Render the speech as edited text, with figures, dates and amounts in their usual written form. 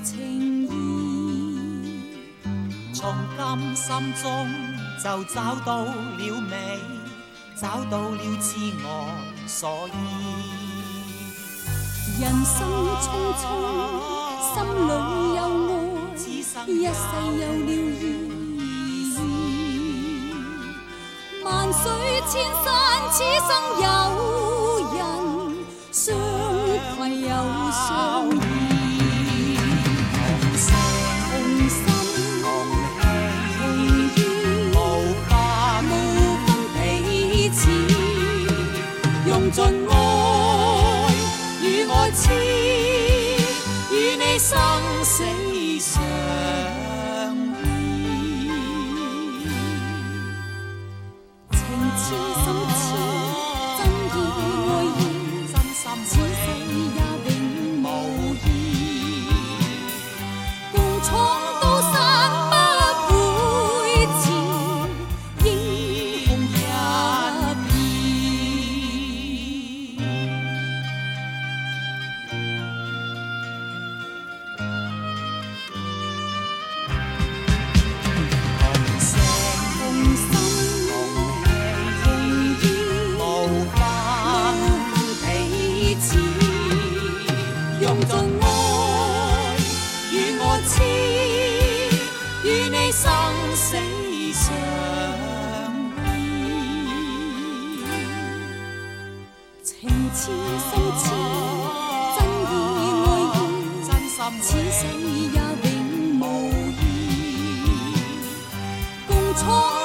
情意， 從今心中就找到了美，找到了痴我所依。 人生匆匆，心裏有愛，一世有了意義。萬水千山，此生有人相攜又相依。同心同意，無分彼此，用盡愛與愛痴，與你生死相依。情痴心痴，真意愛意，此世也永無異。共闖刀山不會遲，英雄一片。同心同意，無分彼此，用盡愛與愛痴，與你生死相依。情痴心痴，真意愛意，此世也永無異。共闖